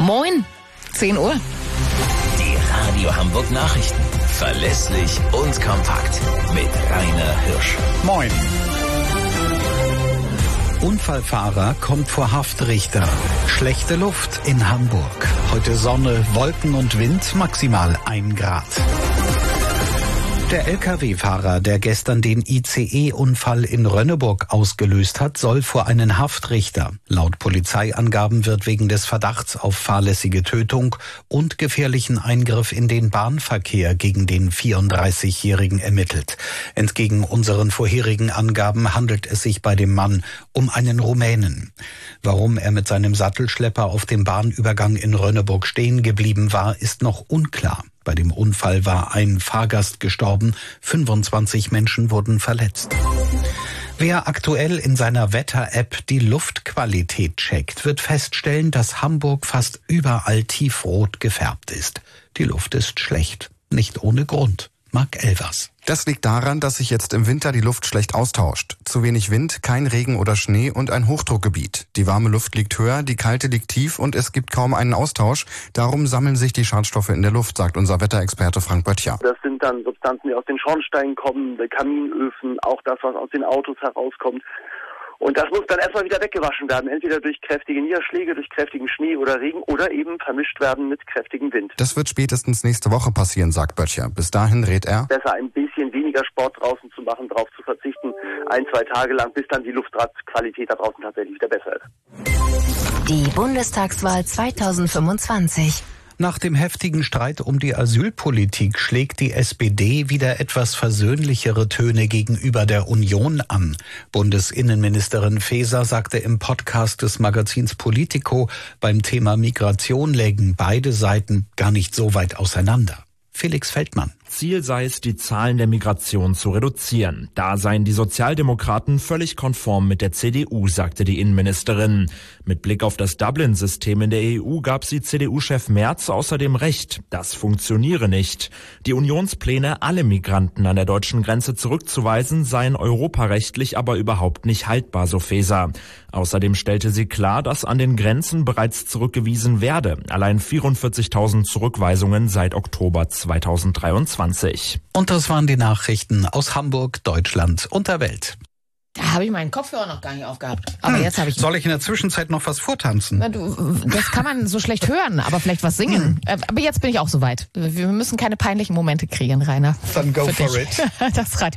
Moin, 10 Uhr. Die Radio Hamburg Nachrichten. Verlässlich und kompakt. Mit Rainer Hirsch. Moin. Unfallfahrer kommt vor Haftrichter. Schlechte Luft in Hamburg. Heute Sonne, Wolken und Wind, maximal 1 Grad. Der Lkw-Fahrer, der gestern den ICE-Unfall in Rönneburg ausgelöst hat, soll vor einen Haftrichter. Laut Polizeiangaben wird wegen des Verdachts auf fahrlässige Tötung und gefährlichen Eingriff in den Bahnverkehr gegen den 34-Jährigen ermittelt. Entgegen unseren vorherigen Angaben handelt es sich bei dem Mann um einen Rumänen. Warum er mit seinem Sattelschlepper auf dem Bahnübergang in Rönneburg stehen geblieben war, ist noch unklar. Bei dem Unfall war ein Fahrgast gestorben, 25 Menschen wurden verletzt. Wer aktuell in seiner Wetter-App die Luftqualität checkt, wird feststellen, dass Hamburg fast überall tiefrot gefärbt ist. Die Luft ist schlecht, nicht ohne Grund. Marc Elvers. Das liegt daran, dass sich jetzt im Winter die Luft schlecht austauscht. Zu wenig Wind, kein Regen oder Schnee und ein Hochdruckgebiet. Die warme Luft liegt höher, die kalte liegt tief und es gibt kaum einen Austausch. Darum sammeln sich die Schadstoffe in der Luft, sagt unser Wetterexperte Frank Böttcher. Das sind dann Substanzen, die aus den Schornsteinen kommen, Kaminöfen, auch das, was aus den Autos herauskommt. Und das muss dann erstmal wieder weggewaschen werden, entweder durch kräftige Niederschläge, durch kräftigen Schnee oder Regen oder eben vermischt werden mit kräftigem Wind. Das wird spätestens nächste Woche passieren, sagt Böttcher. Bis dahin rät er, besser ein bisschen weniger Sport draußen zu machen, darauf zu verzichten, 1-2 Tage lang, bis dann die Luftqualität da draußen tatsächlich wieder besser ist. Die Bundestagswahl 2025. Nach dem heftigen Streit um die Asylpolitik schlägt die SPD wieder etwas versöhnlichere Töne gegenüber der Union an. Bundesinnenministerin Faeser sagte im Podcast des Magazins Politico, beim Thema Migration lägen beide Seiten gar nicht so weit auseinander. Felix Feldmann. Ziel sei es, die Zahlen der Migration zu reduzieren. Da seien die Sozialdemokraten völlig konform mit der CDU, sagte die Innenministerin. Mit Blick auf das Dublin-System in der EU gab sie CDU-Chef Merz außerdem recht. Das funktioniere nicht. Die Unionspläne, alle Migranten an der deutschen Grenze zurückzuweisen, seien europarechtlich aber überhaupt nicht haltbar, so Faeser. Außerdem stellte sie klar, dass an den Grenzen bereits zurückgewiesen werde. Allein 44.000 Zurückweisungen seit Oktober 2023. Und das waren die Nachrichten aus Hamburg, Deutschland und der Welt. Da habe ich meinen Kopfhörer noch gar nicht aufgehabt. Aber jetzt habe ich... Soll ich in der Zwischenzeit noch was vortanzen? Na, das kann man so schlecht hören, aber vielleicht was singen. Aber jetzt bin ich auch soweit. Wir müssen keine peinlichen Momente kreieren, Rainer. Dann go for it. Das Radio